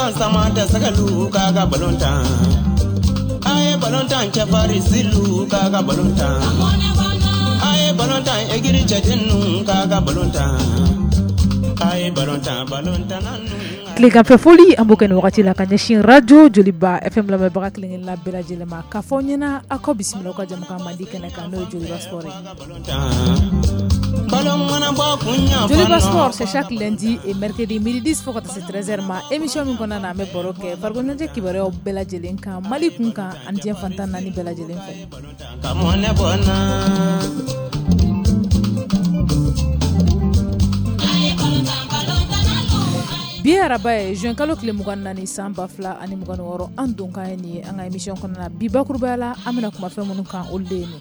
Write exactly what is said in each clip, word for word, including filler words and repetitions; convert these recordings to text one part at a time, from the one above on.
balontan sama da sagalu kaga balontan aye balontan chafari silu kaga balontan aye balontan egiri chatenu kaga balontan aye balontan balontan Klinga fe foli amboken wakati la kanyeshin radio Joliba F M la mebaka klingin la bela jelema kafonyena ako bismillah kwa jamuka mandike na kano Joliba Sport. Joliba Sport c'est chaque lundi et mercredi midi dix fois quand c'est treize heures ma émission min kona na me boroke fargonje kibare o bela jelenka malikunka andien fantana ni bela jelenka. Bien rabaye juin kalo kile mugan nani samba fla ani mugan woro andon kay ni anga émission kono na biba kurbala amina kuma fe munu kan oldeni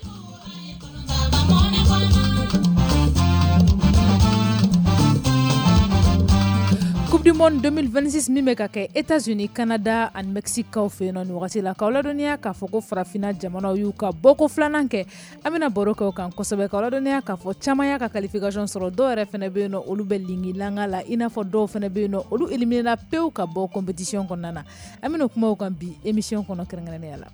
Coupe du monde deux mille vingt-six mimeka ke États-Unis, Canada and Mexique ka fe no ni wakati la ka oladonia ka foko frafina jamana yu ka boko flananke amina boroko kan kosobe ka oladonia ka fo chamaya ka qualification soro do refene be no olu belingi langa la ina fo do fene be no olu eliminer peu ka bo compétition konana amina kuma kan bi émission kono kerengane yala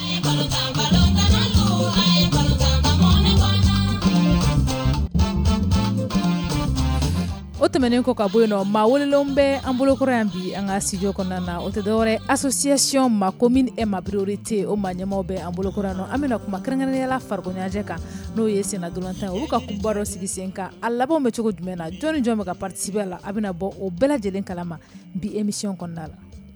Otemene ko ka boyno ma wolelombe ambulo korambi anga studio konana otedore association ma commune et ma priorité o manyama be ambulo korano amena kuma krengane la fargo nyajeka no yesi na dolanta o ka kubaro sigisenka allabo me chogo dumena joni joma ka participer la abina bo o bela jelen kalama bi émission konala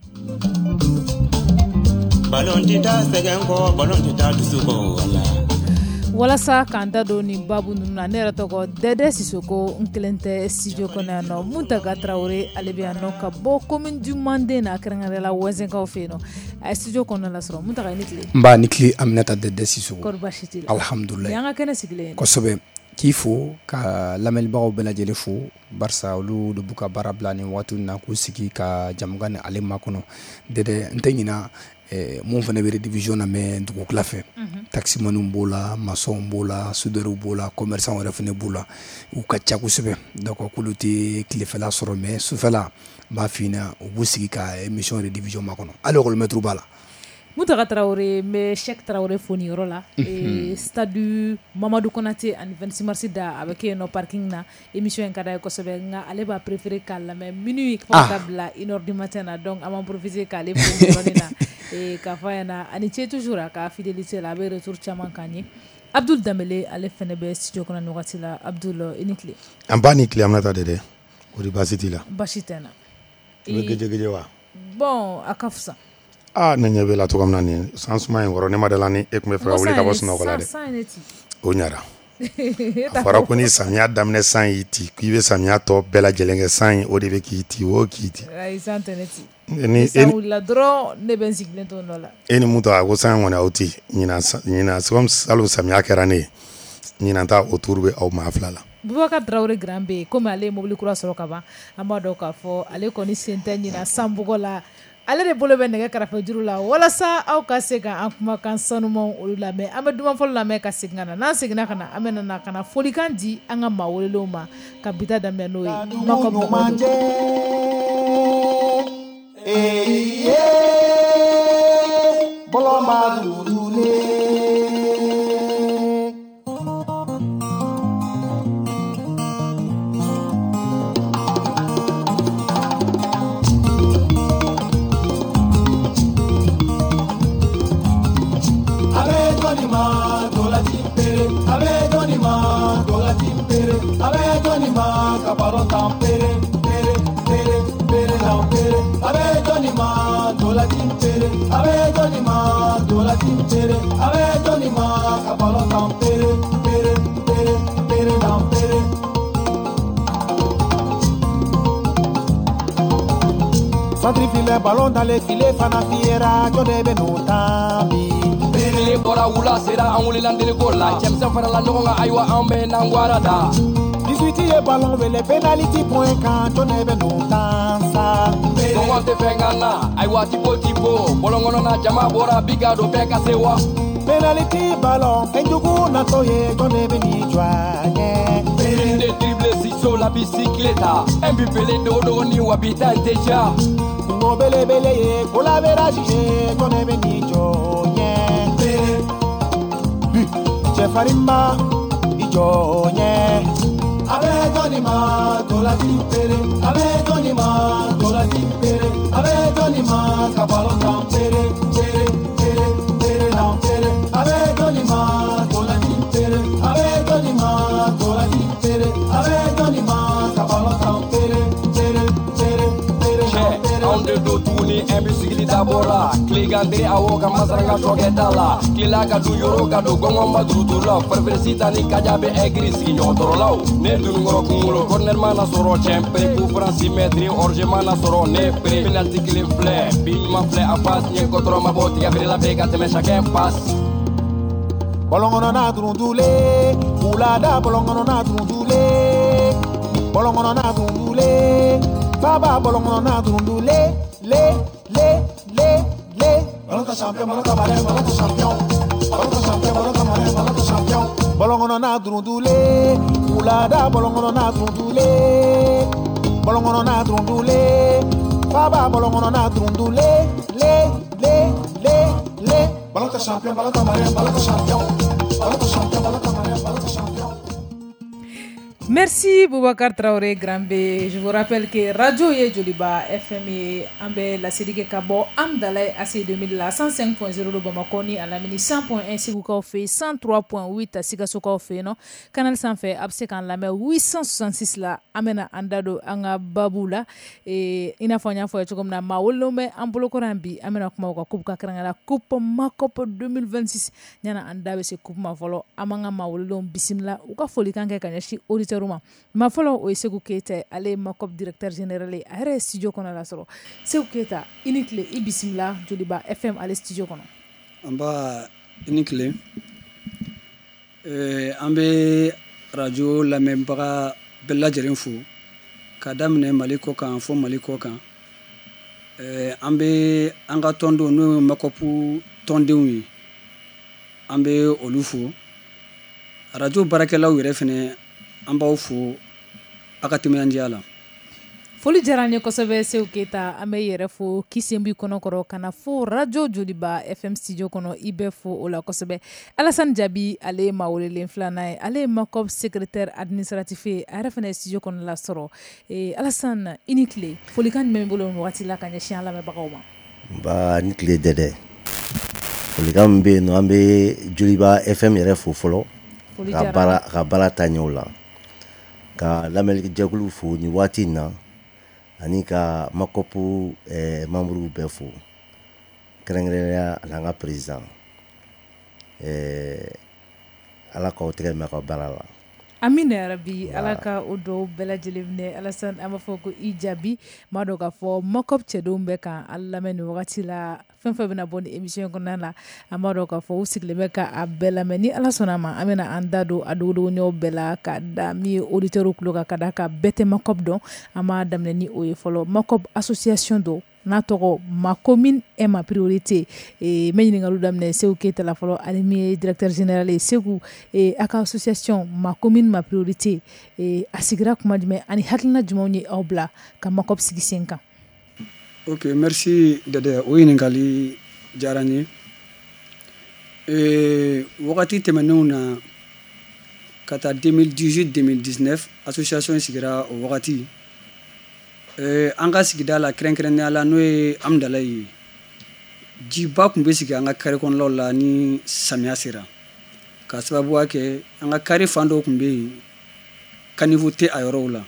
balon tita segen ko balon tita dusuko wala wala sa kanda do ni babu nuna nera togo dede sisoko unkelente studio konano Muntaka Traoré alebiano ka bo commune du Mandé na krangare la wazen ka ofeno a studio konala soro Muntaka nikli mba nikli Aminata dede sisoko korbashiti alhamdulillah yanga kene sigle ko sobe kifo ka lamel bawo bela jele fo barsa olu do buka barabla ni watu na ku sigi ka jamgane ale makono dede ntengina Eh, mon fana be division na me dugu kla fe taxi manu bola maçon bola soudeur bola commerçant wala fene bola u ka tia kusebe donc kuluti klefela soro me sufela ba fina u busigi ka émission de division makono alors le mettre bala Muntaka Traoré me Cheikh Traoré foni rola et stade Mamadou Konaté en vingt-six mars da avec no parking na émission en kada ko sobe nga ale ba préférer kala mais minuit portable une heure du matin donc avant profiter kala foni na et ka fayana ani che toujours ka fidélité la be retour chaman kanye Abdul Damele ale fene be studio kona no watila Abdul inikli ambani kli Aminata dede ori basiti la bashitena e geje geje wa bon akafsa ah nanya bela to kamna ni sansuma en woro ne madalani e kuma fra wuli ka boss no kola de o nyara fara ko ni samia damne san yiti ku be samia to bela jelenge san o de be kiti o kiti ai santeneti ni en la dro ne ben siglento no la eni muto a go san wona oti nyina nyina som salu samia kerane nyina ta oturbe au maflala Boubacar Traoré Grambe comme ale mobile kura soro kaba amado ka fo ale ko ni sente nyina sambugola ale de bolo be nege karafe juru la wala sa aw ka se ka an kuma kan sanuman olu la me an be duman fɔlɔ la me ka segin kana n'an segina kana an bɛ na kana folikan di an ka maa welelenw ma ka bita daminɛ n'o ye maka bɔ Caballo tampere, pere, pere, pere, la pere. Ave Johnny ma, dola timpere. Ave Johnny ma, dola timpere. Ave Johnny ma, caballo tampere, pere, pere, pere, la pere. Centrifile ballon dans les filets, fana fiera, Johnny Benotami. Pere bora wula sera an wuli landele gola. Cɛmisɛn fara la ɲɔgɔn kan ayiwa an bɛ n'an gwara da. dix-huit ye ballon wele penalty point kan Johnny Benotasa. Kɔngɔ tɛ fɛn kan na ayiwa tipo tipo bɔlɔn kɔnɔ na jama bɔra biga do bɛɛ ka se wa. Penalty ballon fɛnjugu natɔ ye Johnny Beni jɔ a ɲɛ. Pere de dribble si so la bicycleta. M B P le dogo dogo ni wa bi ta n tɛ ja. o bele bele ye kola vera jije tone beni jo nye che farimba ijo nye abe toni ma tola timpere abe toni ma tola timpere abe toni ma kabalo tampere pere pere pere tampere abe toni ma tola timpere abe toni ma tola timpere abe toni ma kabalo tampere pere pere pere tampere onde do tuni e musiki dabora kligande awo ka masaranga togedala kilaga du yoro ka do gongo madrutula ferversita ni kajabe egris nyodorolaw ne du ngoro kumulo corner mana soro chempre ku franci metri orje mana soro ne pre penalty clean flare bin ma flare apas ni kotro ma boti ga la bega te me chacun passe bolongono na drundule ulada bolongono na drundule bolongono na drundule baba bolongono na drundule le le le le bolongono champion bolongono mare bolongono champion bolongono champion bolongono mare bolongono champion bolongono na drundule ulada bolongono na drundule bolongono na drundule baba bolongono na drundule le le le le bolongono champion bolongono mare bolongono champion bolongono champion bolongono mare bolongono champion. Merci Boubacar Traoré Grambe. Je vous rappelle que Radio Ye Joliba F M et Ambe la Sédique Kabo Amdalay A C deux mille la cent cinq point zéro de Bamako ni à la mini cent point un Sigouka fait cent trois point huit à Sigasoka fait non Canal sans fait Absekan la mer huit cent soixante-six la Amena Andado Anga Babula et inafanya fo comme na mawolo me ambolo korambi Amena kuma ko coupe kakranga la coupe Makop deux mille vingt-six nyana andabe se coupe ma volo amanga mawolo bisimla uka foli kanke kanyashi auditeur ma folo o Sekou Keita ale Makop directeur général a re studio kono la soro Sekou Keita inikle ibisimla Joliba F M ale studio kono amba inikle euh ambe radio la même para bella jeren fu kadamne maliko kan fo maliko kan euh ambe anga tondo no Makopu tondewi ambe olufu radio barakelaw yere fene ambaw fo akatime andiala foli jaranye ko sobe Sekou Keita ame yere fo kisembi kono koro kana fo radio Joliba F M studio kono ibe fo ola ko sobe Alassane Diaby ale mawolele flana ale Makop secrétaire administratif a refene studio kono la soro e Alassane inikle foli kan me bolo wati la kanya chian la me bakawma ba nikle dede foli kan be no ambe Joliba F M yere fo folo ka bala ka bala tanyola ka lamel jagulu fo ni wati na ani ka Makopu eh, membre be fo krengreya langa président eh ala ko tere ma ko balala amina rabbi alaka odo bela jelevne Alassane amafoko ijabi madoka fo Makop chedombe kan alla men wakati la fenfe bina bon émission ko nana amadoka fo usiklebe ka abela meni Alassane ma amina andado adodo nyo bela ka da mi auditeur ko ka kada ka bete Makop don ama damne ni oye folo Makop association do na togo ma commune est ma priorité et meñi ngalu damne Sekou Keita la folo alimi directeur général et Sekou et aka association ma commune ma priorité et asigra kuma dime ani haklina jumoni obla ka Makop sigi cinq ans. OK, merci dede oyini ngali jarani et wakati temenuna kata deux mille dix-huit deux mille dix-neuf association sigira wakati eh anga sigida la krenkren ala no amdalay jiba kumbe siga anga kare kon lola ni samia sira ka sababu wake anga kare fando kumbe kanivu te ayorola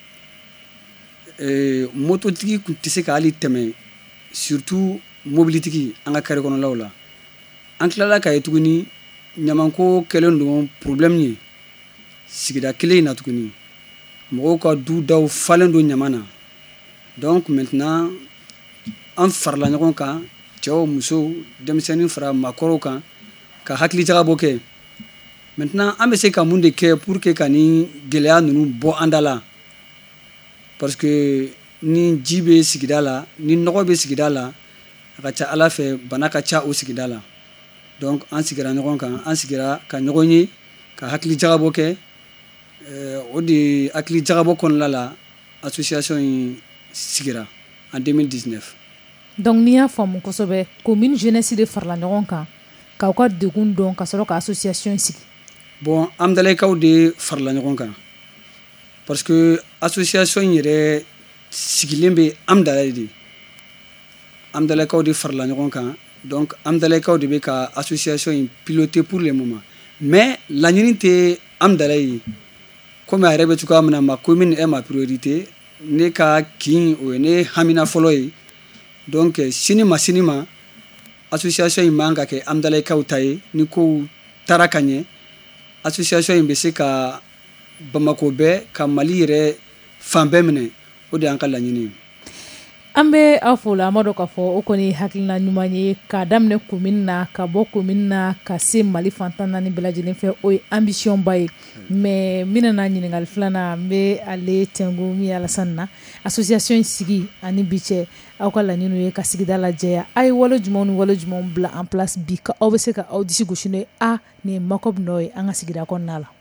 eh moto tigi kutise ka ali teme surtout mobilité ki anga kare kon lola ankla ka etuguni nyamanko kelendo problème ni sigida kile na tuguni mo ko du daw falendo nyamana. Donc maintenant en farla ñokon kan ciow muso demseni fra makoro kan ka hakli jaga boké maintenant ambe se ka munde ke pour que kani gelea nunu bo andala parce que ni jibe sigidala ni nogobe sigidala ka cha ala fe banaka cha o sigidala donc en sigira ñokon kan en sigira ka ñokoni ka hakli jaga boké euh odi hakli jaga bokon la la association sigira en deux mille dix-neuf donc n'i y'a faamu kosɛbɛ commune jeunesse de farala ɲɔgɔn kan k'aw ka degun dɔn ka sɔrɔ ka association sigi. bon amdalaikaw de farala ɲɔgɔn kan parce que association yɛrɛ sigilen bɛ amdala de amdalaikaw de farala ɲɔgɔn kan donc amdalaikaw de bɛ ka association in piloter pour le moment mais laɲini tɛ amdala ye comme a yɛrɛ bɛ cogoya min na ma commune est ma priorité ne ka kin o ye ne hamina fɔlɔ ye donc sini ma sini ma association in man ka kɛ amdalaikaw ta ye ni kow taara ka ɲɛ association in bɛ se ka Bamako bɛɛ ka Mali yɛrɛ fan bɛɛ minɛ o de y'an ka laɲini ye. An bɛ aw fo la an b'a dɔn k'a fɔ o kɔni ye hakilina ɲuman ye k'a daminɛ commune na ka bɔ commune na ka se Mali fantan naani bɛɛ lajɛlen fɛ o ye ambition ba ye mais n bɛna na ɲininkali filanan n bɛ ale tɛnku min ye Alasani na association in sigi ani bi cɛ aw ka laɲiniw ye ka sigida lajɛya a ye wale jumɛnw ni wale jumɛnw bila en place bi ka aw bɛ se ka aw disi gosi n'o ye a nin ye Makob nɔ ye an ka sigida kɔnɔna la.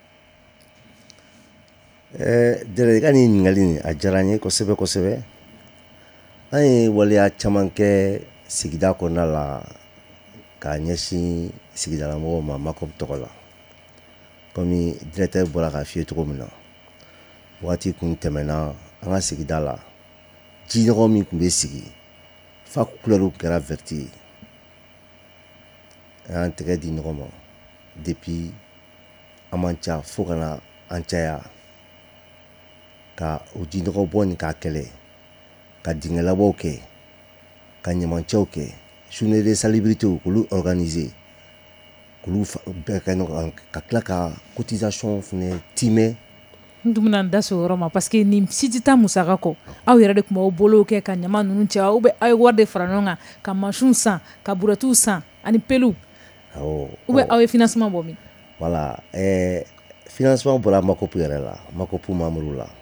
ɛɛ Dɛrɛ i ka nin ɲininkali nin a diyara n ye kosɛbɛ kosɛbɛ. An ye waleya caman kɛ sigida kɔnɔna la k'a ɲɛsin sigidalamɔgɔw ma Makob tɔgɔ la komi directeur bɔra k'a f'i ye cogo min na waati kun tɛmɛna an ka sigida la jinɔgɔ min tun bɛ sigi fa couleur kɛra verte ye an y'an tɛgɛ di ɲɔgɔn ma depuis an man ca fo ka na an caya ka o jinɔgɔ bɔ nin k'a kɛlɛ ka dingɛlabɔw kɛ ka ɲamancɛw kɛ journée de salubrité k'olu organiser k'olu bɛɛ kɛ ɲɔgɔn ka tila ka cotisation fɛnɛ timɛ. n tun bɛna n da se o yɔrɔ ma parce que nin si tɛ taa musaka kɔ aw yɛrɛ de tun b'aw bolo kɛ ka ɲama ninnu cɛ ou bien aw ye wari de fara ɲɔgɔn kan ka mansinw san ka burɛtiw san ani peliw ou bien aw ye financement bɔ min. voilà ɛɛ financement bɔra Makob yɛrɛ la Makob membre la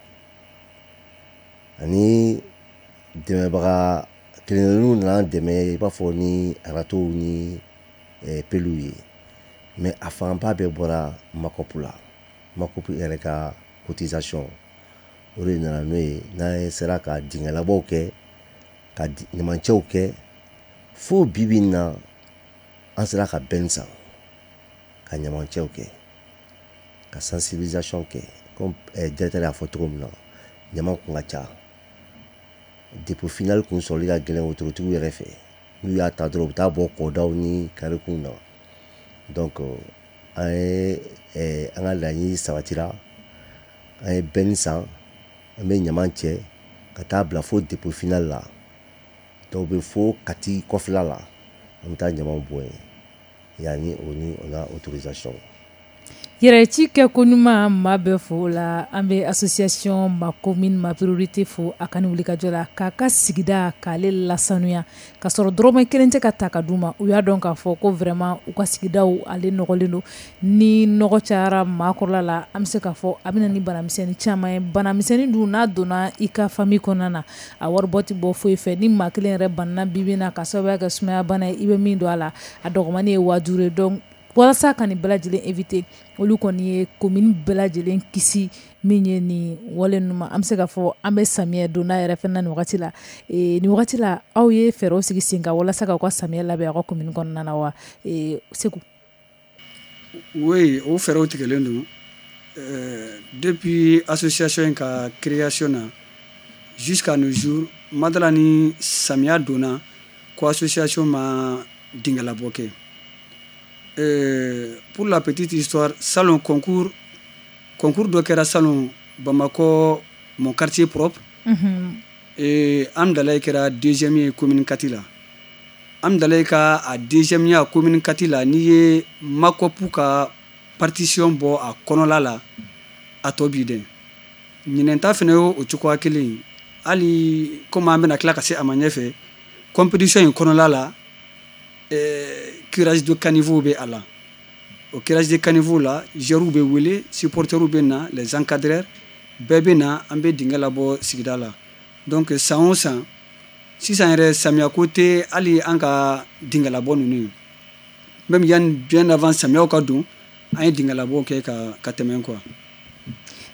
ani dɛmɛbaga kelenkelenninw nana dɛmɛ i b'a fɔ ni aratow ni peliw ye mais a fanba bɛɛ bɔra Makob la Makob yɛrɛ ka cotisation o de nana n'o ye n'an sera ka dingɛlabɔw kɛ ka ɲamancɛw kɛ fo bi bi in na an sera ka bɛn san ka ɲamancɛw kɛ ka sensibilisation kɛ comme directeur y'a fɔ cogo min na ɲama kun ka ca dépôt final kun sɔrɔli ka gɛlɛn wotorotigiw yɛrɛ fɛ n'u y'a ta dɔrɔn u bɛ taa bɔ kɔdaw ni karekunw na donc an ye an ka laɲini sabatira an ye bɛnni san an bɛ ɲaman cɛ ka taa bila fo dépôt final la dɔw bɛ fo Kati kɔfɛla la an bɛ taa ɲaman bɔ yen yanni o ni o na autorisation. Yɛrɛci kɛ ko ɲuman maa bɛɛ fo la an bɛ association ma commune ma priorité fo a ka ni wulikajɔ la k'a ka sigida k'ale lasanuya ka sɔrɔ dɔrɔmɛ kelen tɛ ka ta ka d'u ma u y'a dɔn k'a fɔ ko vraiment u ka sigidaw ale nɔgɔlen don ni nɔgɔ cayara maakɔrɔla la an bɛ se k'a fɔ a bɛ na ni banamisɛnnin caman ye banamisɛnnin dun n'a donna i ka famille kɔnɔna na a waribɔ tɛ bɔ foyi fɛ ni maa kelen yɛrɛ banana bi bi in na ka sababuya kɛ sumaya bana ye i bɛ min don a la a dɔgɔmani ye waa duuru ye donc walasa ka nin bɛɛ lajɛlen éviter olu kɔni ye commune bɛɛ lajɛlen kisi min ye nin wale ninnu ma an bɛ se k'a fɔ an bɛ samiyɛ donda yɛrɛ fana nin wagati la nin wagati la aw ye fɛɛrɛw sigi sen kan walasa k'aw ka samiyɛ labɛn aw ka commune kɔnɔna na wa Seku. oui o fɛɛrɛw tigɛlen don depuis association in ka création na jusqu'à nos jours madala ni samiya donna ko association ma dingɛlabɔ kɛ. Euh, pour la petite histoire, salon concours, concours de kera salon Bamako, mon quartier propre. Mm-hmm. Et Amdalaï kera deuxième commune Katila. Amdalaï ka a deuxième commune Katila ni Makopu ka partition bo a konola la a tobide. Ninenta feneo o chukwa kele. Ali comme amena kla ka se amanyefe compétition in konola la eh, curage de caniveau be ala au curage de caniveau la gérou be wele supporterou be na les encadreurs bébé na ambe dingala bo sigida la donc ça on ça si ça irait samia côté ali anka dingala bo nunu même yan bien avant samia ka dun ay dingala bo ke ka ka temen quoi.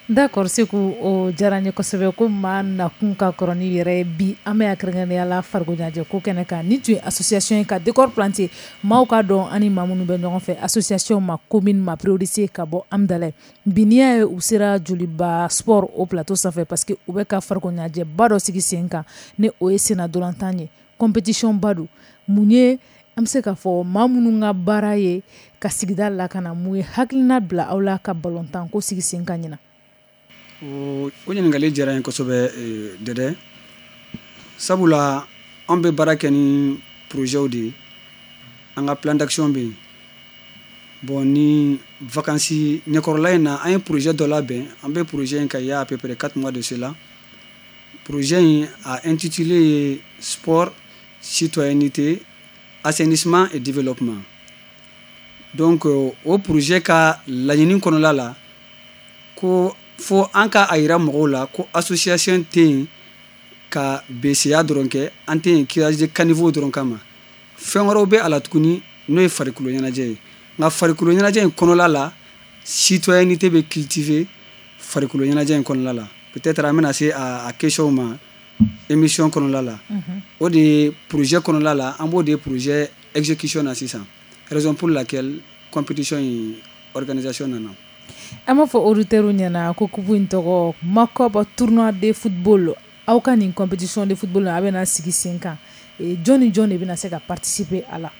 D'accord, Seku o diyara n ye kosɛbɛ ko maa nakun ka kɔrɔ ni yɛrɛ bi an bɛ kɛrɛnkɛrɛnnenya la farikolo ɲɛnajɛ ko kɛnɛ kan ni tun ye association ye ka décor planter maaw ka dɔn ani maa minnu bɛ ɲɔgɔn fɛ association ma commune ma priorité ka bɔ Amdalaye bi n'i y'a ye u sera joliba sport o plateau sanfɛ parce que u bɛ ka farikolo ɲɛnajɛ ba dɔ sigi sen kan ni o ye sennadolantan ye compétition ba don mun ye an bɛ se k'a fɔ maa minnu ka baara ye ka sigida lakana mun ye hakilina bila aw la ka balontan ko sigi sen kan ɲina. o ɲininkali diyara n ye kosɛbɛ Dɛdɛ sabula an bɛ baara kɛ ni projets de ye an ka plan d'action bɛ yen bon ni vacances ɲɛkɔrɔla in na an ye projet dɔ labɛn an bɛ projet in kan il y a à peu près quatre mois de cela projet in a intitulé ye sport citoyenneté assainissement et développement donc o projet ka laɲini kɔnɔla la ko fo an ka a yira mɔgɔw la ko association tɛ yen ka besiya dɔrɔn kɛ an tɛ yen curage de caniveau dɔrɔn kama fɛn wɛrɛw bɛ a la tuguni n'o ye farikolo ɲɛnajɛ ye nka farikolo ɲɛnajɛ in kɔnɔla la citoyenneté bɛ cultiver farikolo ɲɛnajɛ in kɔnɔla la peut-être an bɛna se a question ma émission kɔnɔla la o de ye projet kɔnɔla la an b'o de projet exécution na sisan raison pour laquelle compétition in organisation nana. An b'a fɔ auditeurs ɲɛna ko kupu in tɔgɔ Makoba tournoi de football aw ka nin compétition de football a bɛna sigi sen kan jɔn ni jɔn de bɛna se ka participer a la.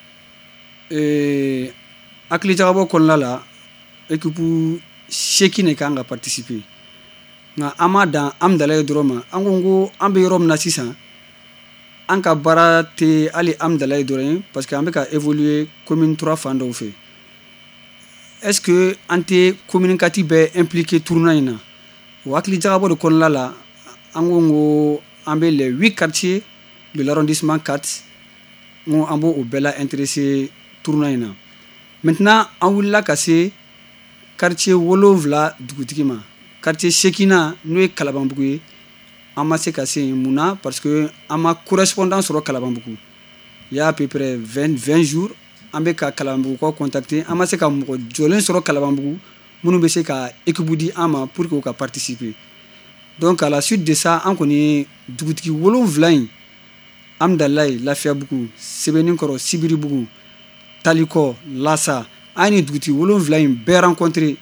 hakili jagabɔ kɔnɔna la équipe seegin de kan ka participer nka an m'a dan Amdalaye dɔrɔn ma an ko ko an bɛ yɔrɔ min na sisan an ka baara tɛ hali Amdalaye dɔrɔn ye parce que an bɛ ka évoluer commune trois fan dɔw fɛ. Est-ce que an tɛ communicati bɛ impliqué tournoi in na o hakili jagabɔ de kɔnɔna la an ko ko an bɛ les huit quartiers de l'arrondissement quatre n ko an b'o bɛɛ la intéressé tournoi in na maintenant an wulila ka se quartier wolonwula dugutigi ma quartier seeginna n'o ye Kalabanbugu ye an ma se ka se yen mun na parce que an ma correspondant sɔrɔ Kalabanbugu il y a à peu près vingt vingt jours an bɛ ka Kalabanbugukaw contacter an ma se ka mɔgɔ jɔlen sɔrɔ Kalabanbugu minnu bɛ se ka équipe di an ma pour que u ka participer donc à la suite de ça an kɔni ye dugutigi wolonwula in Amdalaye Lafiyabugu Sɛbɛnninkɔrɔ Sibiribugu Talikɔ Lasa an ye nin dugutigi wolonwula in bɛɛ rencontré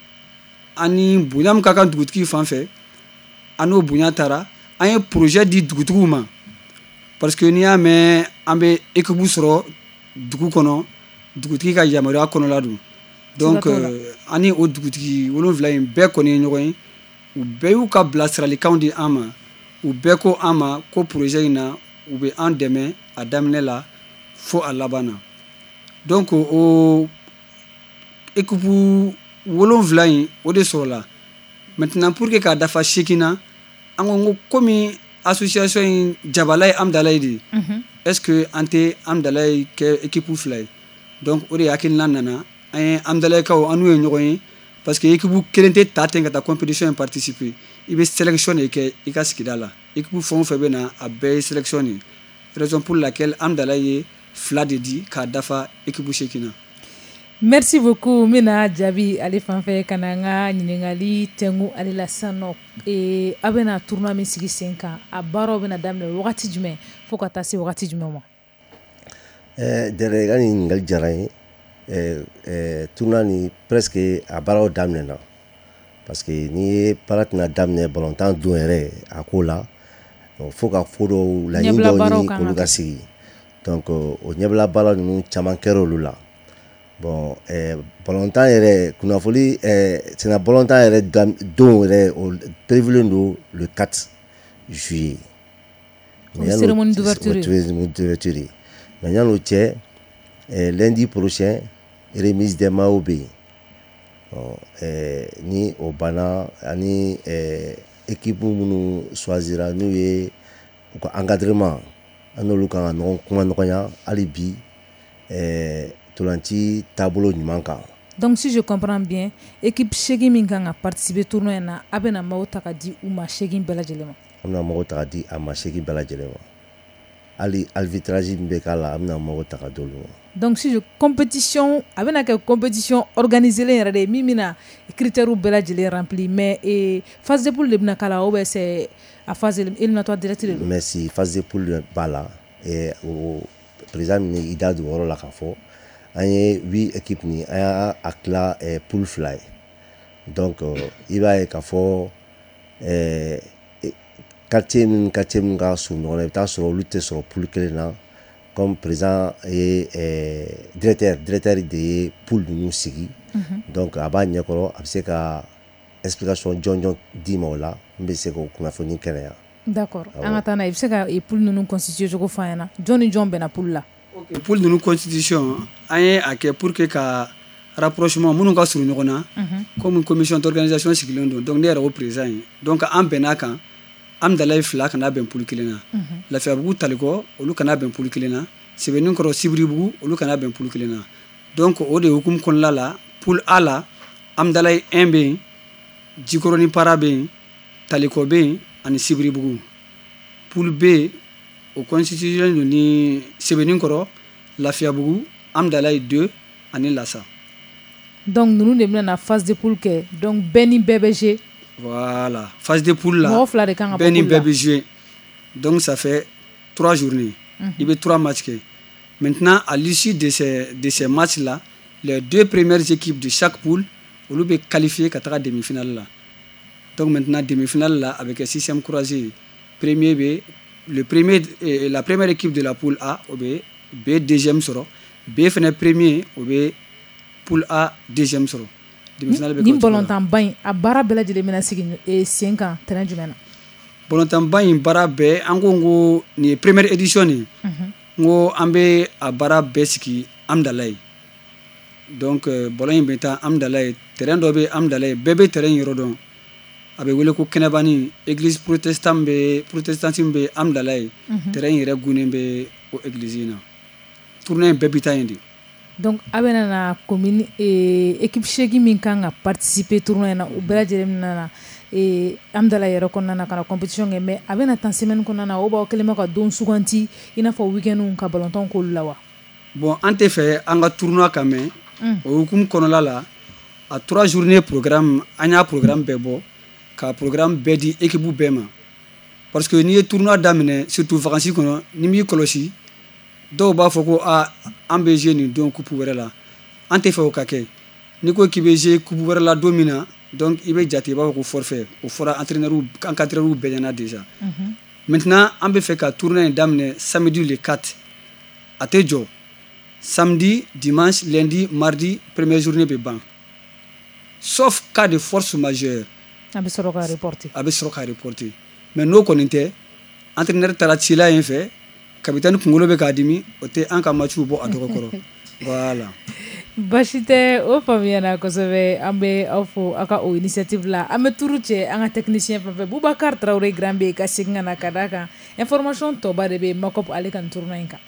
ani bonya min ka kan dugutigi fan fɛ an n'o bonya taara an ye projet di dugutigiw ma parce que n'i y'a mɛn an bɛ équipe sɔrɔ dugu kɔnɔ dugutigi ka yamaruya kɔnɔla don donc an ni o dugutigi wolonwula in bɛɛ kɔni ye ɲɔgɔn ye u bɛɛ y'u ka bilasiralikanw di an ma u bɛɛ ko an ma ko projet in na u bɛ an dɛmɛ a daminɛ la fo a laban na donc o équipe wolonwula in o de sɔrɔla maintenant pour que k'a dafa seegin na an ko komi association in jabala ye Amdalaye de est-ce que an tɛ Amdalaye kɛ équipe fila ye donc o de hakilina nana an ye Amdalayekaw an n'u ye ɲɔgɔn ye parce que équipe kelen tɛ ta ten ka taa compétition in participer i bɛ sélection de kɛ i ka sigida la équipe fɛn o fɛn bɛ na a bɛɛ ye sélection de raison pour laquelle Amdalaye ye fila de di k'a dafa équipe seegin na. Merci beaucoup mina jaabi ale fanfɛ ka na an ka ɲininkali tɛngu ale la sisan nɔ a bɛna tournoi min sigi sen kan a baaraw bɛna daminɛ wagati jumɛn fo ka taa se wagati jumɛn ma. Dɛrɛ i ka ɲininkali diyara n ye tournoi ni presque a baaraw daminɛna parce que n'i ye baara tɛna daminɛ balontan don yɛrɛ a ko la fo ka ko dɔw laɲini dɔw ɲini k'olu ka sigi donc o ɲɛbila baara ninnu caman kɛra olu la. Bon eh, balontan yɛrɛ kunnafoli eh, sena balontan yɛrɛ don yɛrɛ o prévulen don le quatre juillet. Cérémonie d'ouverture. Mais yan'o cɛ eh, lundi prochain remise des maillots bɛ yen. Bon, eh, ni o banna ani eh, équipe minnu choisira n'u ye u ka encadrement an n'olu kan ka ɲɔgɔn kuma ɲɔgɔnya hali bi. Eh, Tolanci taabolo ɲuman kan. Donc si je comprends bien équipe seegin min kan ka participer tournoi na a bɛna maaw ta ka di u ma seegin bɛɛ lajɛlen ma. An bɛna maaw ta ka di a ma seegin bɛɛ lajɛlen ma hali arbitrage min bɛ k'a la an bɛna maaw ta ka d'olu ma. Donc si je compétition a bɛna kɛ compétition organisée yɛrɛ de min bɛna critères bɛɛ lajɛlen rempli mais et phase de poule de bɛna kala ou bien c'est à phase éliminatoire directe de mais si phase de poule b'a la et au président ni ida du yɔrɔ la k'a fɔ an ye huit équipes ni an y'a a tila poule fila ye donc i b'a ye k'a fɔ ɛɛ quartier min quartier min ka surun ɲɔgɔn na i bɛ taa sɔrɔ olu tɛ sɔrɔ poule kelen na comme président ye ɛɛ directeur directeur de ye poule ninnu sigi donc a b'a ɲɛkɔrɔ a bɛ se ka explication jɔn jɔn d'i ma o la n bɛ se k'o kunnafoni kɛnɛya. D'accord an ka taa n'a ye i bɛ se ka poule ninnu constituer cogo fɔ an ɲɛna jɔn ni jɔn bɛnna poule la. ok poule ninnu constitution an ye a kɛ pour que ka rapprochement minnu ka surun ɲɔgɔn na comme commission d'organisation sigilen don donc ne yɛrɛ o président ye donc an bɛnna kan Amdalaye fila kana bɛn poule kelen na Lafiyabugu Talikɔ olu kana bɛn poule kelen na Sɛbɛnninkɔrɔ Sibiribugu olu kana bɛn poule kelen na donc o de hukumu kɔnɔna la poule A la Amdalaye un bɛ yen Jikɔrɔ ni Para bɛ yen Talikɔ bɛ yen ani Sibiribugu poule B o constitué don ni Sɛbɛnninkɔrɔ Lafiyabugu Amdalaye deux ani Lassa donc ninnu de bɛna na phase de poule kɛ donc bɛɛ ni bɛɛ bɛ jouer. Voilà, phase de poule là, Ben ni bébé joué. Donc ça fait trois journées. Mm-hmm. Il y a trois matchs. Maintenant, à l'issue de ces, de ces matchs-là, les deux premières équipes de chaque poule ont été qualifiées à la demi-finale là. Donc maintenant, demi-finale là, avec un sixième croisé, premier B, le premier, eh, la première équipe de la poule A, B, B deuxième soro, B fait premier, B poule A deuxième soro. Ni bɔlɔntan ba in a baara bɛɛ lajɛlen bɛna sigi sen kan terrain jumɛn na. bɔlɔntan ba in baara bɛɛ an ko ko nin ye première édition nin n ko an bɛ a baara bɛɛ sigi Amdalaye donc bɔlɔn in bɛ taa Amdalaye terrain dɔ bɛ Amdalaye bɛɛ bɛ terrain yɔrɔ dɔn a bɛ wele ko kɛnɛbani église protestant bɛ protestantisme bɛ Amdalaye terrain yɛrɛ gunnen bɛ o église in na tournée in bɛɛ bɛ taa yen de. Donc a bɛna na commune équipe seegin min kan ka participer tournoi na u bɛɛ lajɛlen bɛna na Amdalaye yɛrɛ kɔnɔna na ka na compétition kɛ mais a bɛna tan semaine kɔnɔna na o b'aw kɛlen bɛ ka don suganti i n'a fɔ weekend ka ballontan k'olu la wa. Bon an tɛ fɛ an ka tournoi ka mɛn o hukumu kɔnɔna la a trois journées programme an y'a programme bɛɛ bɔ ka programme bɛɛ di équipe bɛɛ ma parce que n'i ye tournoi daminɛ surtout vacances kɔnɔ ni m'i kɔlɔsi dɔw b'a fɔ ko aa an bɛ jouer nin don coupe wɛrɛ la an tɛ fɛ o ka kɛ n'i ko k'i bɛ jouer coupe wɛrɛ la don min na donc i bɛ jate i b'a fɔ ko forfait o fɔra entraîneur encadreur bɛɛ ɲɛna déjà maintenant an bɛ fɛ ka tournoi in daminɛ samedi le quatre a tɛ jɔ samedi dimanche lundi mardi première journée bɛ ban sauf cas de force majeure a bɛ sɔrɔ ka reporter a bɛ sɔrɔ ka reporter mais n'o kɔni tɛ entraîneur taara cila yen fɛ kapitani kunkolo bɛ k'a dimi o tɛ an ka matchiw bɔ a tɔgɔ kɔrɔ voilà. Basi tɛ o faamuyana kosɛbɛ an bɛ aw fo aw ka o initiative la an bɛ turu cɛ an ka technicien fɛn fɛn Bubakar Traoré Grand bɛ ka segin ka na ka d'a kan information tɔba de bɛ Makɔp ale kan tournoi in kan.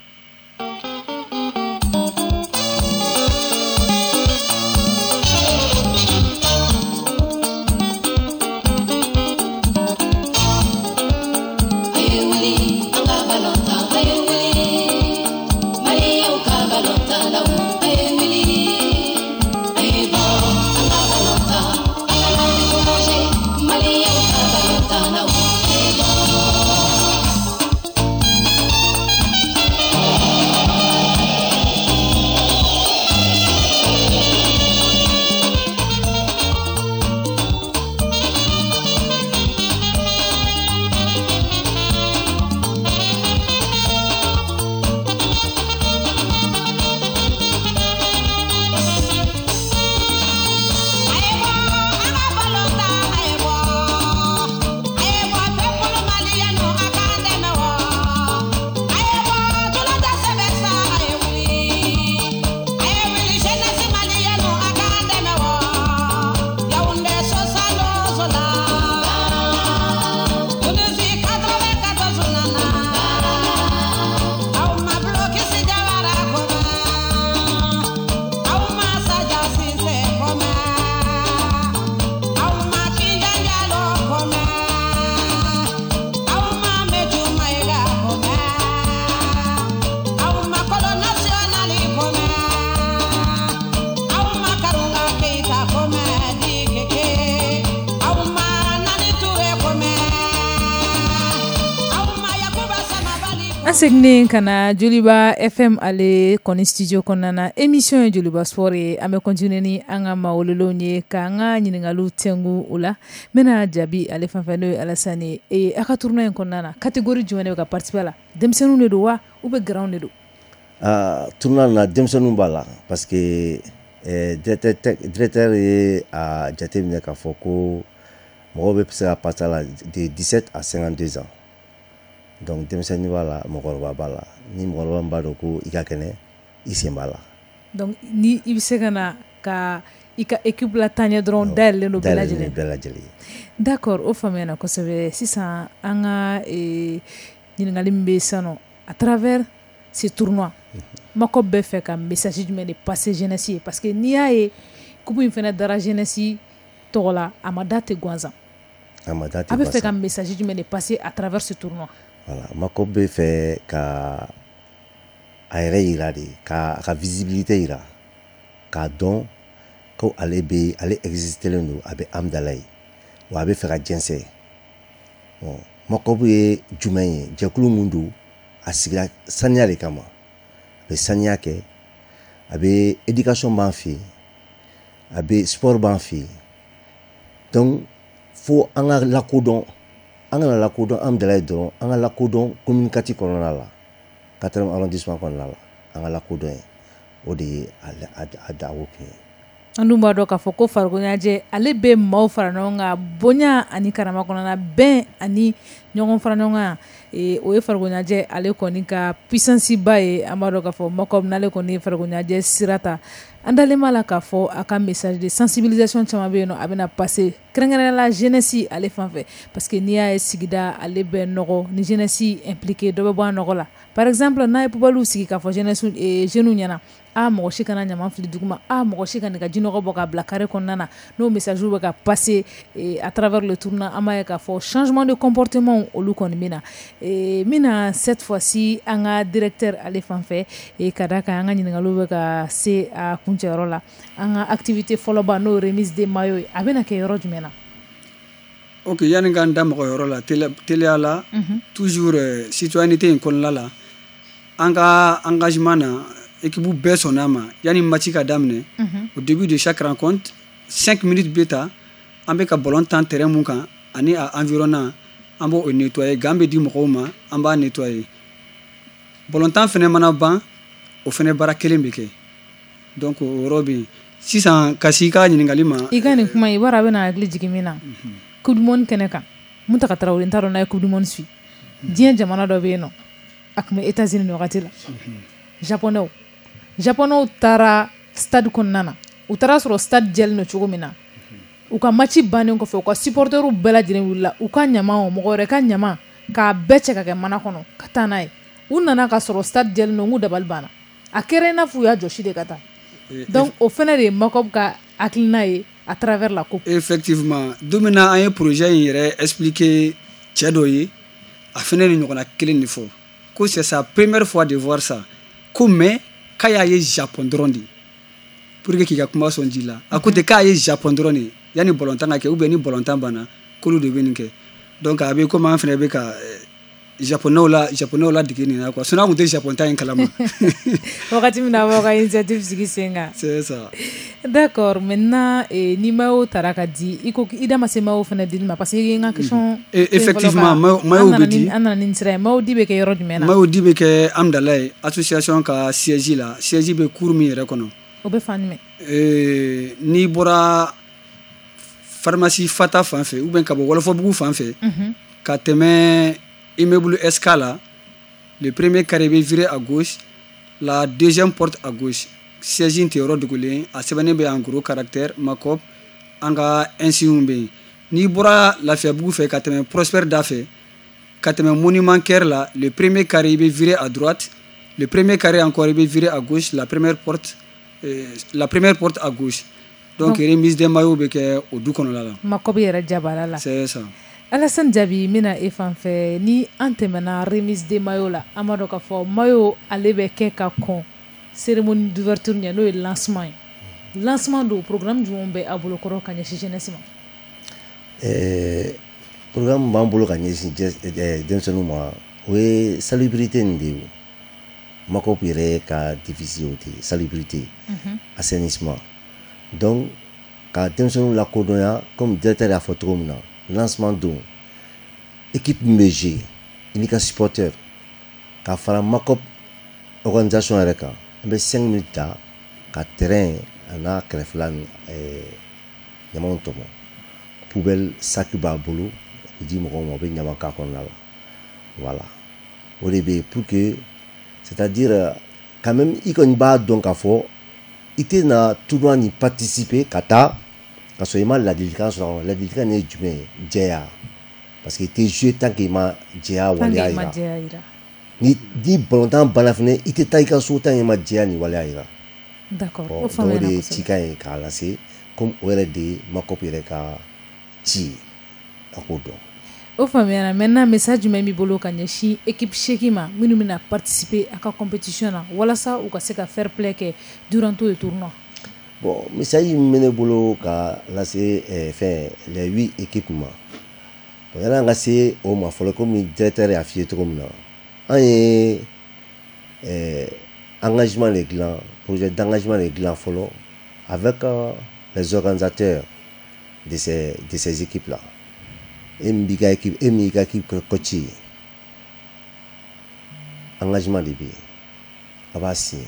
An seginnen ka na Joliba F M ale kɔni studio kɔnɔna na émission ye Joliba Sport ye. An bɛ continuer ni an ka mawololenw ye k'an ka ɲininkaliw tɛngu o la. N bɛna jaabi ale fan fɛ n'o ye Alasani ye. A ka tournoi in kɔnɔna na catégorie jumɛn de bɛ ka participer a la? Denmisɛnninw de don wa ou bien grand de don? Ah, tournoi na denmisɛnninw b'a la parce que eh, directeur, directeur ye a jateminɛ k'a fɔ ko mɔgɔw bɛ se ka participer a la de dix-sept à cinquante-deux ans. Donc denmisɛnnin b'a la mɔgɔkɔrɔba b'a la ni mɔgɔkɔrɔba min b'a dɔn ko i ka kɛnɛ i sen b'a la. Donc ni i bɛ se ka na ka i ka équipe la taɲɛ dɔrɔn dayɛlɛlen don bɛɛ lajɛlen. bɛɛ lajɛlen. D'accord, o faamuyana kosɛbɛ. Sisan an ka eh, ɲininkali min bɛ yen sisan nɔ à travers ce tournoi Makob bɛ fɛ ka message jumɛn de passer jeunesse ye parce que n'i y'a ye coupe in fana dara jeunesse tɔgɔ la a ma da tɛ gansan. A ma da tɛ gansan. A bɛ fɛ ka message jumɛn de passer à travers ce tournoi? Voilà, Makob bɛ fɛ ka a yɛrɛ yira de ka a ka visibilité yira k'a dɔn ko ale bɛ ale existelen don a bɛ Amdala ye wa a bɛ fɛ ka jɛnsɛn. Bon, Makob ye jumɛn ye jɛkulu mun don a sigira saniya de kama a bɛ saniya kɛ a bɛ éducation b'an fɛ yen a bɛ sport b'an fɛ yen donc fo an ka lakodɔn an kana lakodɔn Amdala ye dɔrɔn an ka lakodɔn communicatif kɔnɔna la quatrième arrondissement kɔnɔna la an ka lakodɔn ye o de ye a dawo kun ye. An dun b'a dɔn k'a fɔ ko farikoloɲɛnajɛ ale bɛ maaw fara ɲɔgɔn kan bonya ani karama kɔnɔna bɛn ani ɲɔgɔn fara ɲɔgɔn kan o ye farikoloɲɛnajɛ ale kɔni ka puissance ba ye. An b'a dɔn k'a fɔ Makob n'ale kɔni ye farikoloɲɛnajɛ sira ta an dalen b'a la k'a fɔ a ka message de sensibilisation caman bɛ yen nɔ a bɛna passer kɛrɛnkɛrɛnnenya la jeunesse ale fan fɛ parce que n'i y'a ye sigida ale bɛ nɔgɔ ni jeunesse impliqué dɔ bɛ bɔ a nɔgɔ la par exemple n'a ye poubelle sigi k'a fɔ jeunesse jeunes ɲɛna a mɔgɔ si kana ɲaman fili duguma a mɔgɔ si ka nin ka jinɔgɔ bɔ k'a bila carré kɔnɔna na n'o message bɛ ka passer à travers le tournoi an b'a ye k'a fɔ changement de comportement olu kɔni bɛ na n bɛna cette fois-ci an ka directeur ale fan fɛ ka d'a kan an ka ɲininkaliw bɛ ka se a kuncɛyɔrɔ la an ka activité fɔlɔba n'o remise des maillots a bɛna kɛ yɔrɔ jumɛn na? Ok, yani k'an da mɔgɔ yɔrɔ la teliya la toujours citoyenneté in kɔnɔna la an ka engagement na équipe bɛɛ sɔnn'a ma yani match ka daminɛ au début de chaque rencontre cinq minutes bɛ ta an bɛ ka ballon tan terrain mun kan ani a environnement an b'o nettoyer gan bɛ di mɔgɔw ma an b'a nettoyer ballon tan fɛnɛ mana ban o fɛnɛ baara kelen bɛ kɛ donc o yɔrɔ bɛ yen sisan ka si ka ɲininkali ma i ka nin kuma i b'a dɔn a bɛ na hakili jigin min na coupe du monde kɛnɛ kan Muntaka Traoré n t'a dɔn n'a ye coupe du monde suit diɲɛ jamana dɔ bɛ yen nɔ a tun bɛ États-Unis nin wagati la japonɛw japonɛw taara stade kɔnɔna na u taara sɔrɔ stade jɛlen don cogo min na u ka match bannen kɔfɛ u ka supporters bɛɛ lajɛlen wulila u ka ɲaman o mɔgɔ wɛrɛ ka ɲaman k'a bɛɛ cɛ ka kɛ mana kɔnɔ ka taa n'a ye u nana ka sɔrɔ stade jɛlen don k'u dabali banna a kɛra i n'a fɔ u y'a jɔsi de ka taa donc o fɛnɛ de ye Makob ka hakilina ye à travers la coupe. Effectivement don min na an ye projet in yɛrɛ expliquer cɛ dɔ ye a fɛnɛ ni ɲɔgɔnna kelen de fɔ ko c'est sa première fois de voir ça ko mais k'a y'a ye Japon dɔrɔn de pour que k'i ka kuma sɔn ji la a ko tɛ k'a ye Japon dɔrɔn de yanni ballontan ka kɛ ou bien ni ballontan banna k'olu de bɛ nin kɛ donc a bɛ komi an fɛnɛ bɛ ka japonɛw la japonɛw la dege nin na quoi sinon an tun tɛ japontan in kalama wagati min na aw ka initiative sigi sen kan c'est ça d'accord maintenant ni maillot taara ka di i ko i da ma se maillot fɛnɛ dili ma parce que i ye n ka question effectivement maillot bɛ di an nana ni sira ye maillot di bɛ kɛ yɔrɔ jumɛn na maillot di bɛ kɛ Amdala ye association ka siège la siège bɛ cour min yɛrɛ kɔnɔ o bɛ fan jumɛn n'i bɔra pharmacie Fata fan fɛ ou bien ka bɔ Wɔlɔfɔbugu fan fɛ ka tɛmɛ immeuble Escala, le premier carré est viré à gauche, la deuxième porte à gauche. Siège intérieur de Goulin, à Sebané en gros caractère, Makob, Anga, ainsi un Ni bora la Fiabou fait quatre Prosper d'affaires, quatre monument Ker là, le premier carré est viré à droite, le premier carré encore est viré à gauche, la première porte, euh, la première porte à gauche. Donc, il remise des maillots au doux qu'on a là. Makob est là. C'est ça. Alassane Jabi mina e fan fɛ ni an tɛmɛna remise des maillots la an b'a dɔn k'a fɔ maillot ale bɛ kɛ ka kɔn cérémonie d'ouverture ɲɛ n'o ye lancement ye lancement don programme jumɛn bɛ aw bolo kɔrɔ ka ɲɛsin jeunesse ma? Programme b'an bolo ka ɲɛsin denmisɛnninw ma o ye salubrité nin de ye Makop yɛrɛ ka division o de salubrité assainissement donc ka denmisɛnninw lakodɔnya comme directeur y'a fɔ cogo min na lancement don équipe min bɛ jouer i n'i ka supporter ka fara Makop organisation yɛrɛ kan an bɛ cinq minutes ta ka terrain a n'a kɛrɛfɛla ni ɲamanw tɔmɔ poubelle sac b'a bolo u di mɔgɔw ma u bɛ ɲaman k'a kɔnɔna la voilà o de bɛ yen pour que c'est-à-dire quand même i kɔni b'a dɔn k'a fɔ i tɛna tournoi ni participer ka taa ka sɔrɔ i ma ladilikan sɔrɔ a kɔnɔ ladilikan nin ye jumɛn ye jɛya parce que i tɛ jouer tant que i ma jɛya waleya yira ni ni balontan banna fɛnɛ i tɛ taa i ka so tant que i ma jɛya ni waleya yira d'accord o faamuya na kosɛbɛ donc o de ye cikan ye k'a lase comme o yɛrɛ de ye Makop yɛrɛ ka ci ye a k'o dɔn. O faamuyara maintenant message jumɛn b'i bolo ka ɲɛsin équipe seegin ma minnu bɛna participer a ka compétition na walasa u ka se ka fair play kɛ durant tout le tournoi. Bon message min bɛ ne bolo ka lase eh, fɛn les huit équipes ma bon yan'an ka se o ma fɔlɔ komi directeur y'a f'i ye cogo min na an ye eh, engagement de dilan projet d'engagement de dilan fɔlɔ avec euh, les organisateurs de ces de ces équipes là. Et mi ka équipe et mi ka équipe coach engagement de bi a b'a signé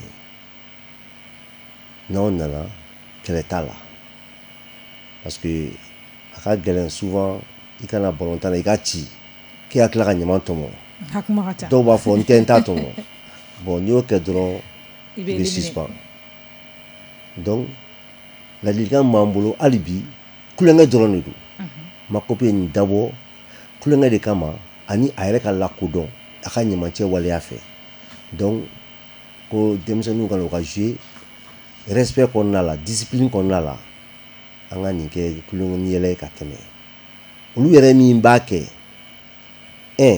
n'aw nana kɛlɛ t'a la parce que a ka gɛlɛn souvent i kana balontan na i ka ci k'i ka tila ka ɲaman tɔmɔ dɔw b'a fɔ n tɛ n t'a tɔmɔ bon n'i y'o kɛ dɔrɔn i bɛ suspend donc ladilikan min b'an bolo hali bi kulonkɛ dɔrɔn de don Makop ye nin dabɔ kulonkɛ de kama ani a yɛrɛ ka lakodɔn a ka ɲamacɛ waleya fɛ donc ko denmisɛnninw kana u ka jouer respect kɔnɔna la discipline kɔnɔna la an ka nin kɛ kulonkɛ ni yɛlɛ ka tɛmɛ olu yɛrɛ min b'a kɛ un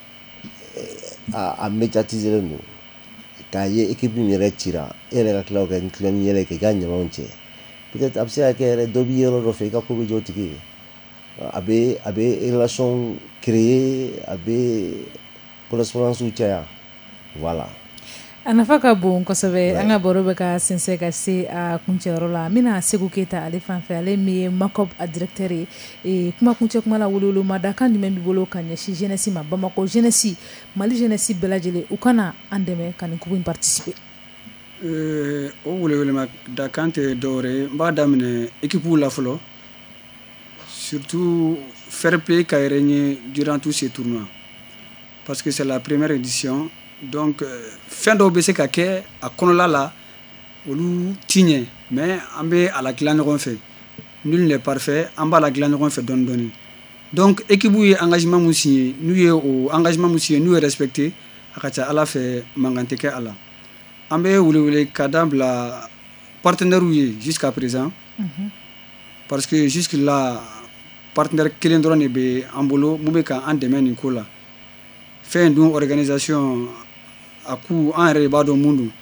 a a médiatiser don k'a ye équipe min yɛrɛ cira e yɛrɛ ka tila ka kulonkɛ ni yɛlɛ kɛ i ka ɲamanw cɛ peut-être a bɛ se ka kɛ yɛrɛ dɔ b'i yɔrɔ dɔ fɛ i ka ko bɛ jɔ o tigi ye a bɛ a bɛ relation créer a bɛ correspondance caya voilà. A nafa ka bon kosɛbɛ an ka baro bɛ ka sɛnsɛn ka se a kuncɛyɔrɔ la n bɛna Seku Keyita ale fan fɛ ale min ye Makop a directeur ye ee kuma kuncɛ kuma la welewelemakan jumɛn b'i bolo ka ɲɛsin jeunesse ma Bamakɔ jeunesse Mali jeunesse bɛɛ lajɛlen u kana an dɛmɛ ka nin coup in participer. Euh, o welewelemakan tɛ dɔwɛrɛ ye n b'a daminɛ équipe la fɔlɔ surtout fair play ka yɛrɛ ɲɛ durant tous ces tournois parce que c'est la première édition donc fɛn dɔw bɛ se ka kɛ a kɔnɔla la olu ti ɲɛ mais an bɛ a la dilan ɲɔgɔn fɛ nul n'est parfait an b'a la dilan ɲɔgɔn fɛ dɔɔni dɔɔni donc équipe ye engagement mun signé n'u ye o engagement mun signé n'u ye respecté a ka ca Ala fɛ mankan tɛ kɛ a la an bɛ welewele ka da bila partenaires ye jusqu'à présent mm-hmm. parce que jusque là partenaire kelen dɔrɔn de bɛ an bolo mun bɛ ka an dɛmɛ nin ko la fɛn dun organisation a ku an yɛrɛ de b'a dɔn mun don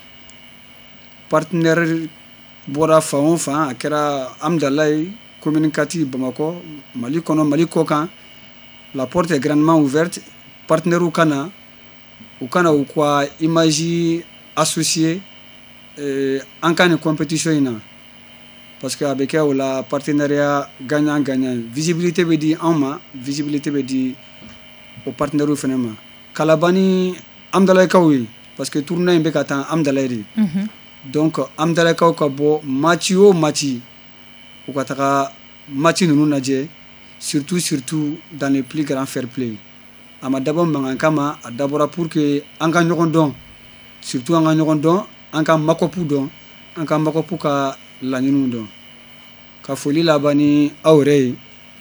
partenaire bɔra fan o fan a kɛra Amdalaye commune kati Bamakɔ Mali kɔnɔ Mali kɔ kan la porte est grandement ouverte partenaires ka na u kana u ka image associée eh, an ka nin compétition in na parce que a bɛ kɛ o la partenariat gagnant gagnant visibilité bɛ di an ma visibilité bɛ di o partenaires fana ma kalabani Amdalayekaw ye parce que tournoi in bɛ ka taa Amdalaye de mm-hmm. donc Amdalayekaw ka bɔ match o match u ka taga match ninnu lajɛ surtout surtout dans les plus grands fair play a ma dabɔ mankan kama a dabɔra pour que an ka ɲɔgɔn dɔn surtout an ka ɲɔgɔn dɔn an ka Makop dɔn an ka Makop ka laɲiniw dɔn ka foli laban ni aw yɛrɛ ye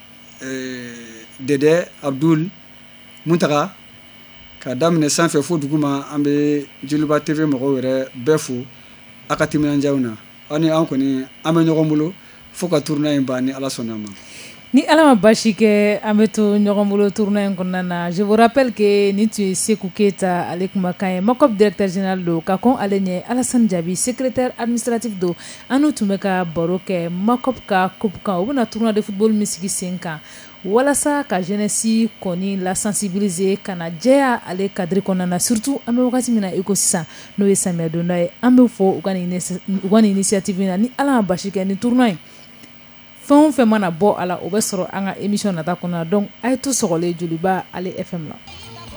Dɛdɛ Abdul Muntaga ka daminɛ sanfɛ fo duguma an bɛ Joliba T V mɔgɔw yɛrɛ bɛɛ fo a ka timinandiyaw na aw ni an kɔni an bɛ ɲɔgɔn bolo fo ka tournoi in ban ni Ala sɔnna ma. Ni Ala ma basi kɛ an bɛ to ɲɔgɔn bolo tournoi in kɔnɔna na je vous rappelle que nin tun ye Seku Keyita ale kumakan ye Makop directeur général don ka kɔn ale ɲɛ Alassane Jaabi secrétaire administratif don an n'u tun bɛ ka baro kɛ Makop ka coupe kan u bɛna tournoi de football min sigi sen kan walasa ka jeunesse kɔni la sensibiliser kana jɛya ale cadre kɔnɔna na surtout an bɛ wagati min na i ko sisan n'o ye samiya donda ye an bɛ fɔ u ka nin u ka nin initiative na ni ala ma basi kɛ ni tournoi in fɛn o fɛn mana bɔ a la o bɛ sɔrɔ an ka émission nata kɔnɔ donc a ye to sɔgɔlen Joliba ale F M la.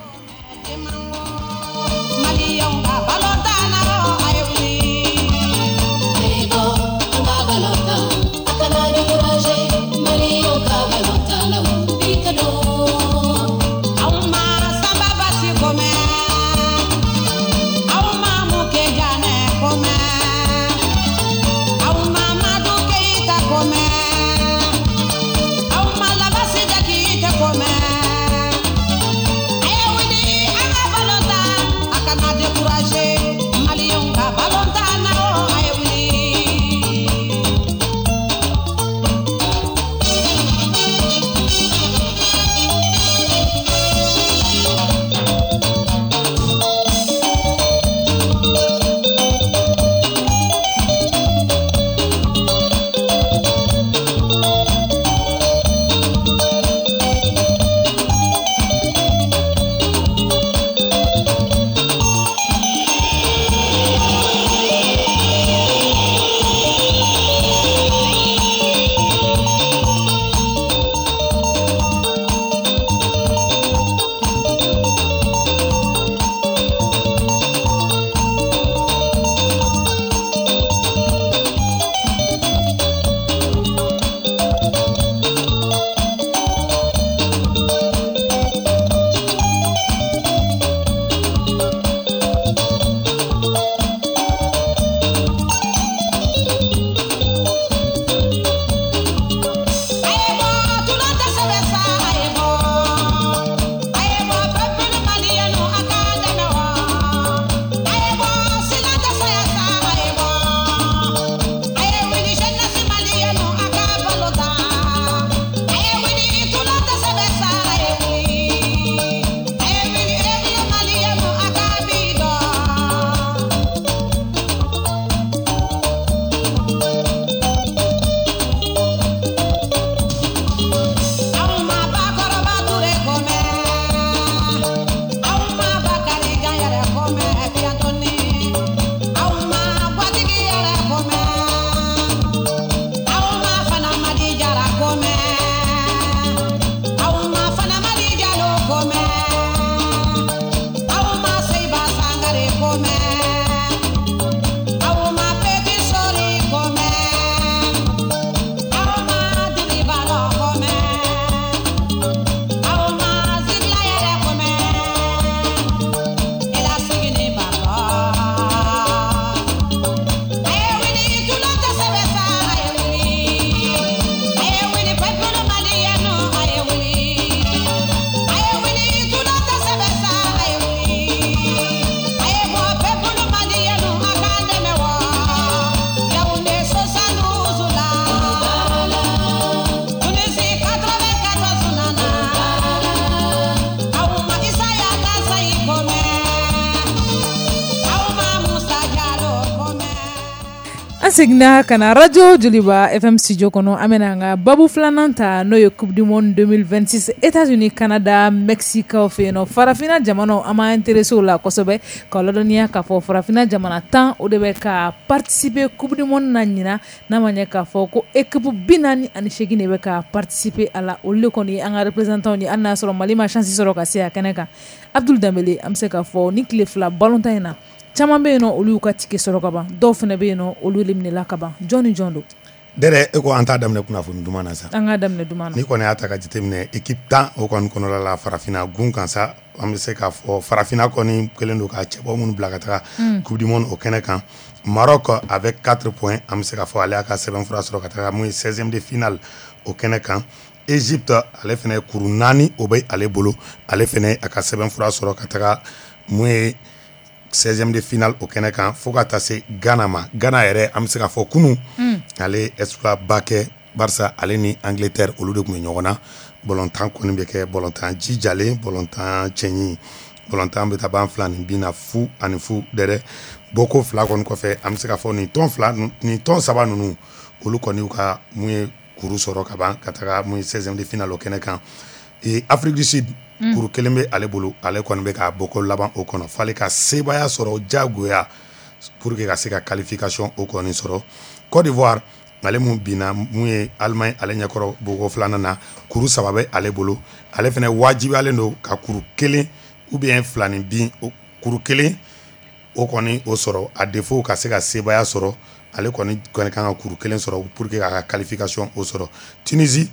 Signa kana radio Joliba F M studio kono amena nga babu flananta no ye Coupe du Monde deux mille vingt-six États-Unis Canada Mexico feno farafina jamano ama intéressé la kosobe ka lodonia ka fo farafina jamana tan o de be ka participer Coupe du Monde na nyina na manya ka fo ko équipe binani ani shegine be ka participer à la ole koni anga représentant ni anna soro malima chance soro ka sia kaneka Abdul Dambele amse ka fo ni clefla ballontaina caman bɛ yen nɔ olu ka tike sɔrɔ ka ban dɔw fana bɛ yen nɔ olu eliminela ka ban jɔn ni jɔn don dɛrɛ e ko an t'a daminɛ kunnafoni duman na sa an k'a daminɛ duman na ni kɔni y'a ta ka jateminɛ équipe tan o kɔni kɔnɔla la farafina gun kan sa an bɛ se k'a fɔ farafina kɔni kɛlen don ka cɛbɔ minnu bila ka taga Coupe du Monde o kɛnɛ kan Maroc avec quatre points an bɛ se k'a fɔ ale y'a ka sɛbɛnfura sɔrɔ ka taga mun ye seizième de finale o kɛnɛ kan Égypte ale fana ye kuru naani o bɛ ale bolo ale fana a ka sɛbɛnfura sɔrɔ ka taga mun ye seizième de finale au kɛnɛ kan fo ka taa se Ghana ma Ghana yɛrɛ an bɛ se k'a fɔ kunu ale exploit ba kɛ barisa ale ni Angleterre olu de tun bɛ ɲɔgɔn na bɔlɔntan kɔni bɛ kɛ bɔlɔntan jijalen bɔlɔntan cɛɲi bɔlɔntan bɛ taa ban fila ni bi na fu ani fu dɛrɛ boko fila kɔni kɔfɛ an bɛ se k'a fɔ nin tɔn fila nin tɔn saba ninnu olu kɔni ka mun ye kuru sɔrɔ ka ban ka taga mun seizième de finale o kɛnɛ kan et Afrique du Sud mm. kuru kelen bɛ ale bolo ale kɔni bɛ ka bɔ ko laban o kɔnɔ fale ka sebaya sɔrɔ jagoya pour que ka se ka qualification o kɔni sɔrɔ Côte d'Ivoire ale mun binna mun ye Allemagne ale ɲɛkɔrɔ boko filanan na kuru saba bɛ ale bolo ale fɛnɛ wajibiyalen don ka kuru kelen ou bien fila ni bin kuru kelen o kɔni o sɔrɔ a défaut ka se ka sebaya sɔrɔ ale kɔni kɔni kan ka kuru kelen sɔrɔ pour que ka ka qualification o sɔrɔ Tunisie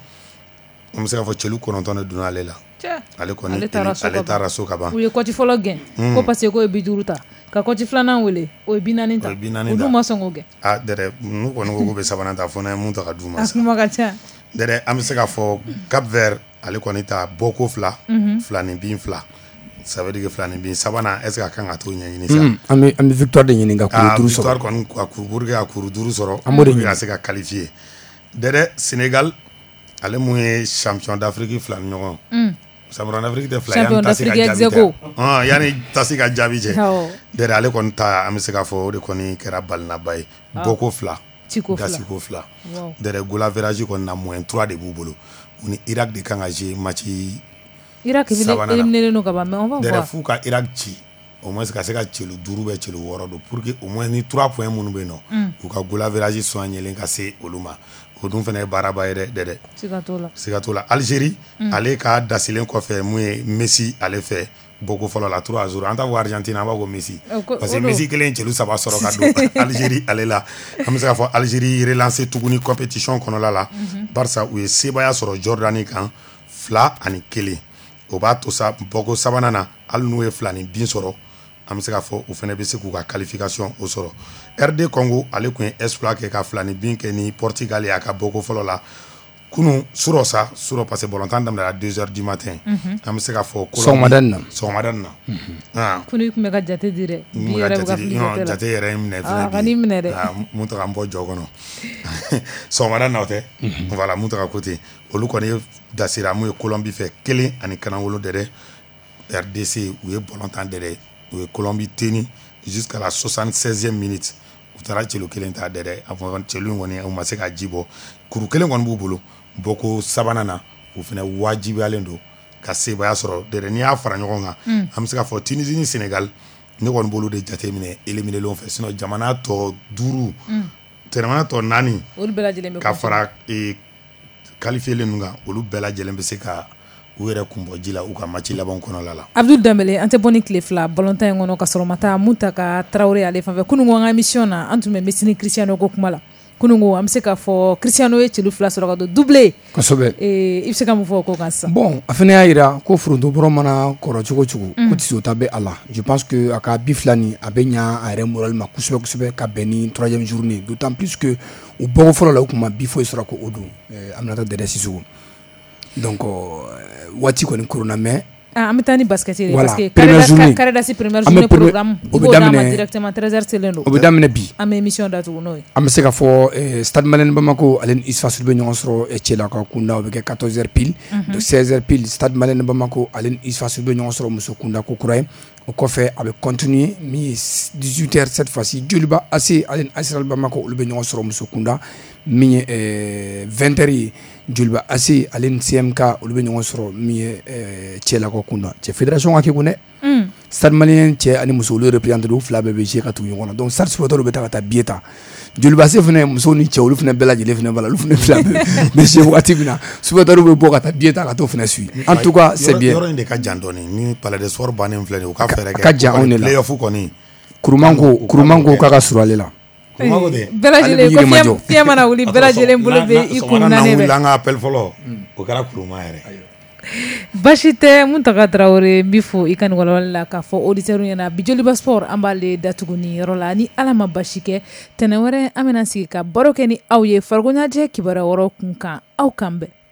on bɛ se ka fɔ cɛlu kɔnɔntɔn de donna ale la ale kɔni ale taara so ka ban u ye kɔti fɔlɔ gɛn ko parce que ko ye bi duuru ta ka kɔti filanan wele o ye bi naani ta o dun ma sɔn k'o gɛn ah dɛrɛ n'u kɔni ko k'u bɛ sabanan ta fo n'an ye mun ta ka d'u ma a kuma ka ca dɛrɛ an bɛ se ka fɔ Cap Vert ale kɔni ta bɔko fila fila ni bin fila ça veut dire que fila ni bin sabanan est ce que a kan ka t'o ɲɛɲini sa an bɛ an bɛ victoire de ɲini ka kuru duuru sɔrɔ victoire kɔni ka kuru pour que ka kuru duuru sɔrɔ an b'o de ɲini ka se ka qualifier dɛrɛ Sénégal ale mun ye champion d'Afrique fila ni ɲɔgɔn champion d'Afrique tɛ fila yanni tasi ka jaabi tɛ ɔn yanni tasi ka jaabi cɛ dɛrɛ ale kɔni ta an bɛ se ka fɔ o de kɔni kɛra balinaba ye bɔko fila dasiko fila dɛrɛ golavérage kɔni na moins trois de b'u bolo u ni Irak de kan ka jouer match Irak éliminé no ka ban mais on va voir dɛrɛ f'u ka Irak ci au moins ka se ka celu duuru bɛ celu wɔɔrɔ don pour que au moins ni trois points minnu bɛ yen nɔ u ka golavérage soigner ka se olu ma o dun fana ye baaraba ye dɛ dɛ siga t'o la siga t'o la Algérie ale ka dasilen kɔfɛ mun ye Messi ale fɛ boko fɔlɔ la trois jours an t'a fɔ Argentine an b'a fɔ Messi parce que Messi kelen celu saba sɔrɔ ka don Algérie ale la an bɛ se ka fɔ Algérie relancer tuguni compétition kɔnɔla la barisa u ye sebaya sɔrɔ Jordanie kan fila ani kelen o b'a to sa bɔko sabanan na hali n'u ye fila ni bin sɔrɔ an bɛ se ka fɔ u fana bɛ se k'u ka qualification o sɔrɔ R D Congo ale tun ye exploit kɛ ka fila ni bin kɛ ni Portugal ye a ka bɔko fɔlɔ la kunun surɔ sa surɔ parce que bɔlɔntan daminɛra deux heures du matin an bɛ se ka fɔ sɔgɔmadani na sɔgɔmadani na kunun tun bɛ ka jate di dɛ bi yɛrɛ bɛ ka fili jate la jate yɛrɛ ye minɛ fɛnɛ bi ni minɛ dɛ mun ta ka n bɔ jɔ kɔnɔ sɔgɔmadani na o tɛ voilà mun ta ka ko ten olu kɔni ye dasira mun ye Colombie fɛ kelen ani kanawolo dɛrɛ R D C u ye bɔlɔntan dɛrɛ u ye Colombie teni jusqu'à la soixante-seizième minute u taara celu kelen ta dɛrɛ a fɔ celu in kɔni u ma se ka ji bɔ kuru kelen kɔni b'u bolo bɔko sabanan na u fana wajibiyalen don ka sebaya sɔrɔ dɛrɛ n'i y'a fara ɲɔgɔn kan an bɛ se ka fɔ Tunisie ni Sénégal ne kɔni bolo de jate minɛ éliminé len fɛ sinon jamana tɔ duuru jamana tɔ naani ka fara qualifié len kan olu bɛɛ lajɛlen bɛ se ka u yɛrɛ kun bɔ ji la u ka match laban kɔnɔla la Abdul Dembele an tɛ bɔ ni tile fila ballontan in kɔnɔ ka sɔrɔ ma taa mun ta ka Traoré ale fan fɛ kunun ko an ka émission na an tun bɛ Messi ni Cristiano ko kuma la kunun ko an bɛ se ka fɔ Cristiano ye celu fila sɔrɔ ka don doublé kosɛbɛ i bɛ se ka mun fɔ o ko kan sisan bon a fana y'a jira ko foronto bɔrɔ mana kɔrɔ cogo cogo ko tiso ta bɛ a la je pense que a ka bi fila nin a bɛ ɲa a yɛrɛ moral ma kosɛbɛ kosɛbɛ ka bɛn ni troisième journée d'autant plus que u bɔko fɔlɔ la u tun ma bi foyi sɔrɔ ko o don Aminata Dɛdɛ Sissoko donc waati kɔni korona mais an bɛ taa ni basket ye voilà, parce que Karedasi première journée programme o bɛ daminɛ directement treize heures selen don o bɛ daminɛ bi an bɛ émission datugu n'o ye an bɛ se ka fɔ Stade Malien Bamako ale ni Isfasulu bɛ ɲɔgɔn sɔrɔ cɛla ka kunda o bɛ kɛ quatorze heures pile de seize heures pile Stade Malien Bamako ale ni Isfasulu bɛ ɲɔgɔn sɔrɔ muso kunda ko kura ye o kɔfɛ a bɛ continuer min ye dix-huit heures cette fois-ci Joliba A C ale ni Asral Bamako olu bɛ ɲɔgɔn sɔrɔ muso kunda min ye vingt heures ye Joliba A C ale ni C M K olu bɛ ɲɔgɔn sɔrɔ min ye cɛla ka kunda cɛ fédération ka kɛ ko dɛ Stade Malien cɛ ani muso olu représenté u fila bɛɛ bɛ jouer ka tugu ɲɔgɔn na donc Stade supporters bɛ taa ka taa billet ta Joliba A C fana muso ni cɛ olu fana bɛɛ lajɛlen fana bala olu fana fila bɛ jouer waati min na supporters bɛ bɔ ka taa billet ta ka t'o fana suit en tout cas c'est bien yɔrɔ in de ka jan dɔɔni ni palais de sport bannen filɛ nin u ka fɛɛrɛ kɛ ka jan anw de la playoff kɔni kurumanko kurumanko k'a ka surun ale la bɛɛ lajɛlen ko fiɲɛ mana wuli bɛɛ lajɛlen bolo bɛ i kun na ne bɛ an ka appel fɔlɔ o kɛra kuruma yɛrɛ basi tɛ Muntaka Traoré n b'i fo i ka nin walawali la k'a fɔ auditeur ɲɛna bi Joliba Sport an b'ale datugu ni yɔrɔ la ni Ala ma basi kɛ tɛnɛ wɛrɛ an bɛna sigi ka baro kɛ ni aw ye farikolo ɲɛnajɛ kibaruya wɛrɛw kun kan aw kan bɛn